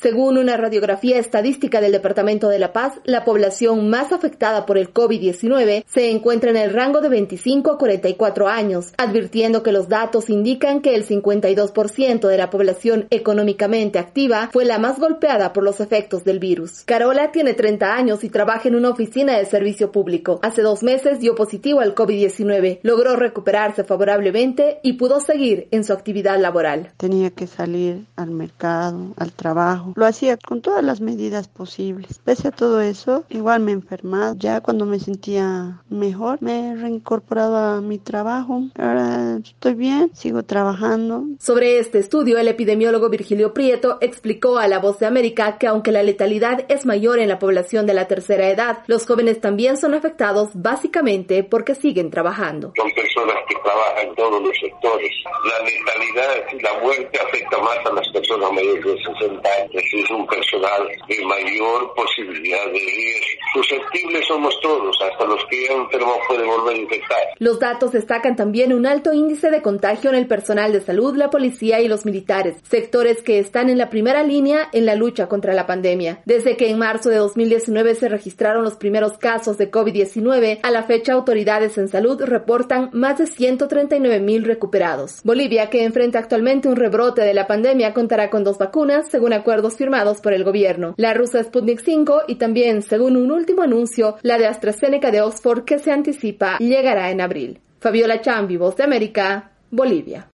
Según una radiografía estadística del Departamento de La Paz, la población más afectada por el COVID-19 se encuentra en el rango de 25 a 44 años, advirtiendo que los datos indican que el 52% de la población económicamente activa fue la más golpeada por los efectos del virus. Carola tiene 30 años y trabaja en una oficina de servicio público. Hace 2 meses dio positivo al COVID-19, logró recuperarse favorablemente y pudo seguir en su actividad laboral. Tenía que salir al mercado, al trabajo. Lo hacía con todas las medidas posibles. Pese a todo eso, igual me he enfermado. Ya cuando me sentía mejor, me he reincorporado a mi trabajo. Ahora estoy bien, sigo trabajando. Sobre este estudio, el epidemiólogo Virgilio Prieto explicó a La Voz de América que aunque la letalidad es mayor en la población de la tercera edad, los jóvenes también son afectados básicamente porque siguen trabajando. Son personas que trabajan en todos los sectores. La letalidad y la muerte afecta más a las personas mayores de 60 años. Es un personal de mayor posibilidad de riesgo. Susceptibles somos todos, hasta los que ya enfermos pueden volver a infectar. Los datos destacan también un alto índice de contagio en el personal de salud, la policía y los militares, sectores que están en la primera línea en la lucha contra la pandemia. Desde que en marzo de 2019 se registraron los primeros casos de COVID-19, a la fecha autoridades en salud reportan más de 139,000 recuperados. Bolivia, que enfrenta actualmente un rebrote de la pandemia, contará con 2 vacunas, según acuerdos firmados por el gobierno. La rusa Sputnik 5 y también, según un último anuncio, la de AstraZeneca de Oxford, que se anticipa llegará en abril. Fabiola Chambi, Voz de América, Bolivia.